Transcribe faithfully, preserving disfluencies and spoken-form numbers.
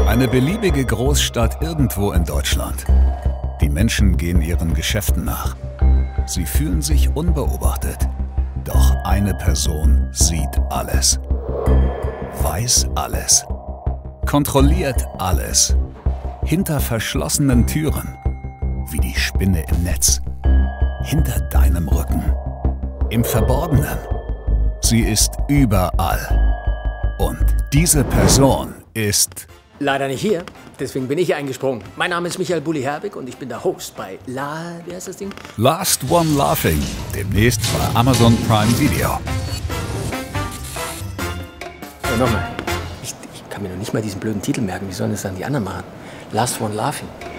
Eine beliebige Großstadt irgendwo in Deutschland. Die Menschen gehen ihren Geschäften nach. Sie fühlen sich unbeobachtet. Doch eine Person sieht alles. Weiß alles. Kontrolliert alles. Hinter verschlossenen Türen. Wie die Spinne im Netz. Hinter deinem Rücken. Im Verborgenen. Sie ist überall. Und diese Person ist... Leider nicht hier, deswegen bin ich hier eingesprungen. Mein Name ist Michael Bulli-Herbig und ich bin der Host bei La... Wie heißt das Ding? Last One Laughing. Demnächst bei Amazon Prime Video. Ja, nochmal. Ich, ich kann mir noch nicht mal diesen blöden Titel merken. Wie sollen das dann die anderen machen? Last One Laughing.